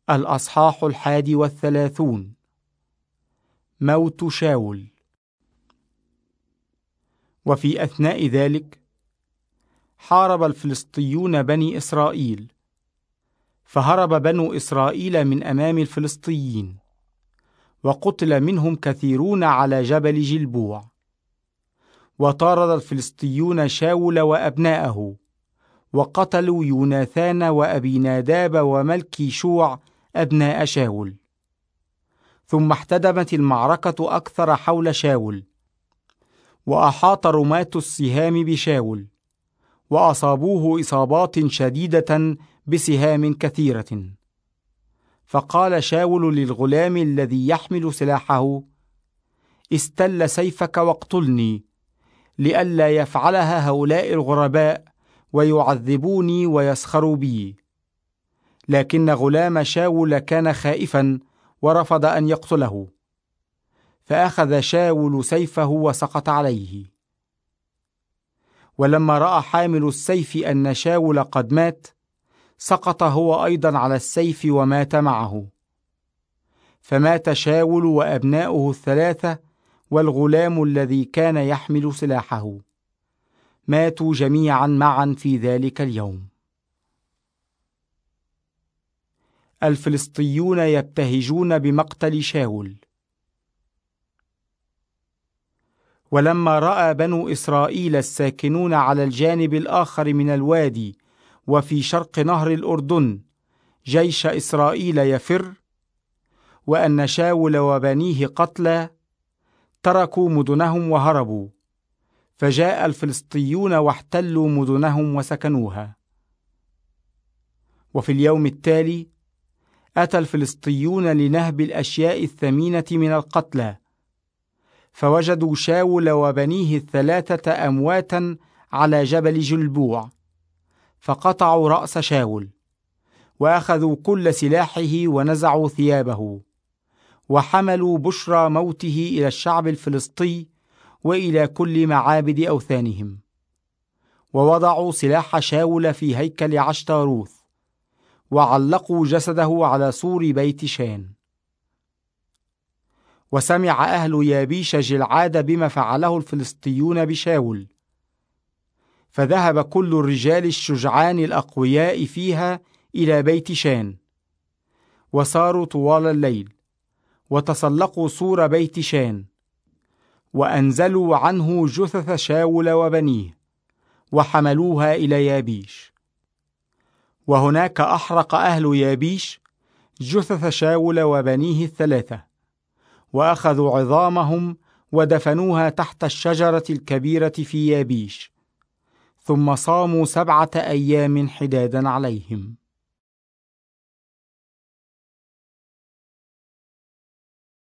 الأصحاح 31. موت شاول. وفي أثناء ذلك حارب الفلسطيون بني إسرائيل، فهرب بنو إسرائيل من أمام الفلسطيين، وقتل منهم كثيرون على جبل جلبوع. وطارد الفلسطيون شاول وأبناءه، وقتلوا يوناثان وأبيناداب وملكي شوع أبناء شاول. ثم احتدمت المعركة أكثر حول شاول، وأحاط رماة السهام بشاول، وأصابوه إصابات شديدة بسهام كثيرة. فقال شاول للغلام الذي يحمل سلاحه: استل سيفك واقتلني، لئلا يفعلها هؤلاء الغرباء ويعذبوني ويسخروا بي. لكن غلام شاول كان خائفا ورفض أن يقتله، فأخذ شاول سيفه وسقط عليه. ولما رأى حامل السيف أن شاول قد مات، سقط هو أيضا على السيف ومات معه. فمات شاول وأبناؤه 3 والغلام الذي كان يحمل سلاحه، ماتوا جميعا معا في ذلك اليوم. الفلسطيون يبتهجون بمقتل شاول. ولما رأى بنو إسرائيل الساكنون على الجانب الآخر من الوادي وفي شرق نهر الأردن جيش إسرائيل يفر، وأن شاول وبنيه قتلى، تركوا مدنهم وهربوا، فجاء الفلسطيون واحتلوا مدنهم وسكنوها. وفي اليوم التالي أتى الفلسطيون لنهب الأشياء الثمينة من القتلى، فوجدوا شاول وبنيه 3 أمواتا على جبل جلبوع، فقطعوا رأس شاول، وأخذوا كل سلاحه ونزعوا ثيابه، وحملوا بشرى موته إلى الشعب الفلسطي وإلى كل معابد أوثانهم، ووضعوا سلاح شاول في هيكل عشتاروث، وعلقوا جسده على سور بيت شان. وسمع أهل يابيش جلعاد بما فعله الفلسطيون بشاول، فذهب كل الرجال الشجعان الأقوياء فيها إلى بيت شان، وساروا طوال الليل، وتسلقوا سور بيت شان، وأنزلوا عنه جثث شاول وبنيه، وحملوها إلى يابيش. وهناك أحرق أهل يابيش جثث شاول وبنيه 3، وأخذوا عظامهم ودفنوها تحت الشجرة الكبيرة في يابيش، ثم صاموا 7 أيام حدادا عليهم.